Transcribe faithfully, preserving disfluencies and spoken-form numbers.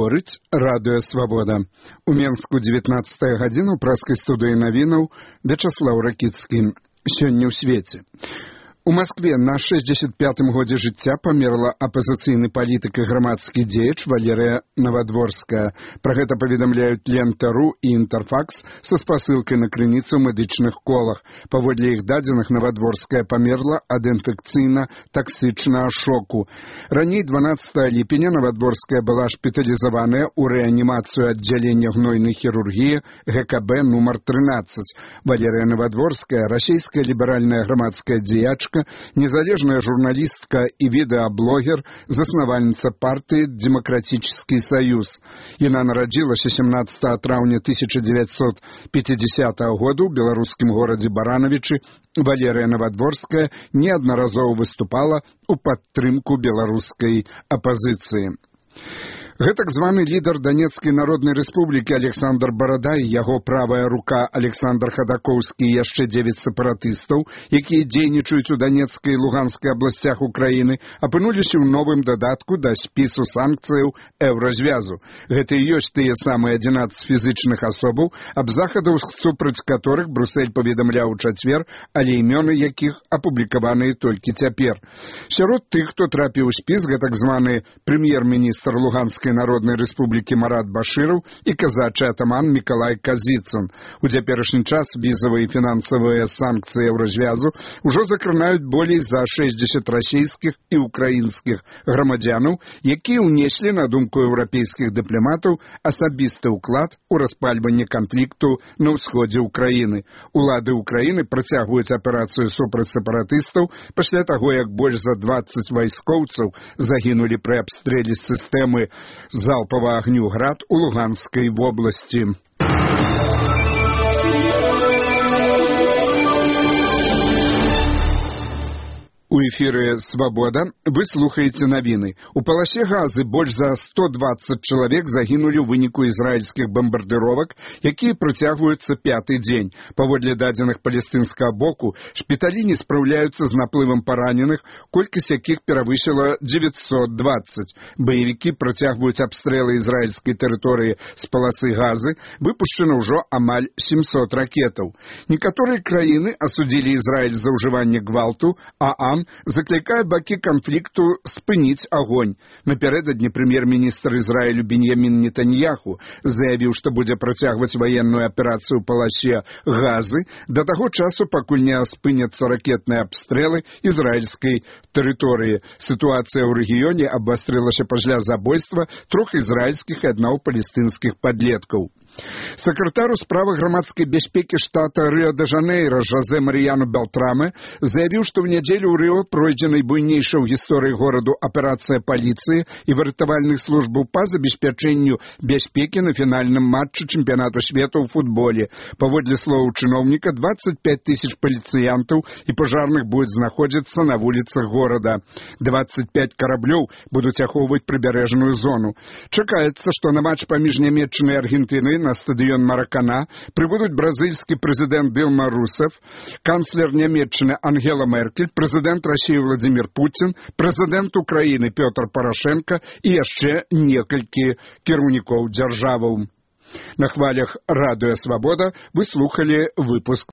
Гаворыць радыё Свабода. У Менску дзевятнаццатая гадзіна ў праскай студыі навінаў Вячаслаў Ракіцкі. Сёння ў свеце. У Маскве на шэсцьдзесят пятым годзе жыцця памерла апазіцыйны палітык і грамадскі дзеяч Валерыя Навадворская. Пра гэта паведамляюць Лента.ру і Інтэрфакс са спасылкай на крыніцы ў медычных колах. Паводле іх дадзеных, Навадворская памерла ад інфекцыйна-таксычнага шоку. Раней дванаццатага ліпеня Навадворская была шпіталізаваная ў рэанімацыю аддзялення гнойнай хірургіі гэ ка бэ нумар трынаццаць. Валерыя Навадворская, расійская ліберальная грамадская дзеячка, незалежная журналістка і відэаблогер, заснавальніца партыі «Демократический союз». Яна нарадзілася сямнаццатага траўня тысяча дзевяцьсот пяцідзясятага года ў беларускім горадзе Баранавічы. Валерыя Навадворская неаднаразова выступала ў падтрымку беларускай апазіцыі. Гэтак званы лідар Донецкай народнай рэспублікі Александр Барадай, яго правая рука Александр Хадакоўскі і яшчэ дзевяць сепаратыстаў, якія дзейнічаюць у Донецкай і Луганскай абласцях Украіны, апынуліся ў новым дадатку да спісу санкцыяў Еўразвязу. Гэта і ёсць тыя самыя адзінаццаць фізычных асобаў, аб захадах супраць которых Брусель паведамляў у чацвер, але імёны якіх апублікаваныя толькі цяпер. Сярод тых, хто трапіў у спіс, гэтак званы прэм'ер-міністр Луганскай Народной Республики Марат Баширов и казачий атаман Миколай Казицын. У цяперашні час візавыя і фінансавыя санкцыі Еўразвязу ўжо закранаюць болей за шэсцьдзесят расійскіх і украінскіх грамадзянаў, якія ўнеслі, на думку еўрапейскіх дыпламатаў, асабісты ўклад у распальванне канфлікту на ўсходзе ўкраіны. Улады ўкраіны працягваюць аперацыю супраць сепаратыстаў пасля таго, як больш за дваццаць вайскоўцаў загінулі пры абстрэле сістэмы залпового огню «Град» у Луганской области. У эфіры «Свабода» вы слухаеце навіны. У паласе газы больш за сто дваццаць чалавек загінулі ў выніку ізраільскіх бамбардыровак, якія працягваюцца пяты дзень. Паводле дадзеных палестынскага боку, шпіталі не спраўляюцца з наплывам параненых, колькасць якіх перавысіла дзевяцьсот дваццаць. Баевікі працягваюць абстрэлы ізраільскай тэрыторыі з паласы газы, выпушчана ўжо амаль сямсот ракетаў. Некаторыя краіны асудзілі Ізраіль за ўжыванне гвалту, а ААН закликая бакі канфлікту спыніць агонь. Напярэдадні прэм'ер-міністр Ізраілю Беньямін Нетаньяху заявіў, што будзе працягваць ваенную аперацыю ў паласе газы да таго часу, пакуль не спыняцца ракетныя абстрэлы ізраільскай тэрыторыі. Сітуацыя ў рэгіёне абвастрылася пасля забойства трох ізраільскіх і аднаго палестынскіх падлеткаў. Сакратар у справах грамадскай бяспекі штата Рыо-де-Жанейра Жозе Марыяну Белтраме заявіў, што ў нядзелю ў Рыо пройдзе найбуйнейшая ў гісторыі гораду аперацыя паліцыі і выратавальных службаў па забеспячэнню бяспекі на фінальным матчы чэмпіянату свету ў футболе. Паводле словаў чыноўніка, дваццаць пяць тысяч паліцыянтаў і пажарных будуць знаходзіцца на вуліцах горада. дваццаць пяць караблёў будуць ахоўваць прыбярэжную зону. Чакаецца, што на матч паміж Нямецчынай і Аргентынай на стадыён Маракана прыбудуць бразільскі прэзідэнт Дилма Русеф, канцлер Нямецчыны Ангела Меркель, прэзідэнт Расіі Владзімір Пуцін, прэзідэнт Украіны Пётр Парашенка і яшчэ некалькі кіраўнікоў дзяржаваў. На хвалях радыё Свабода вы слухалі выпуск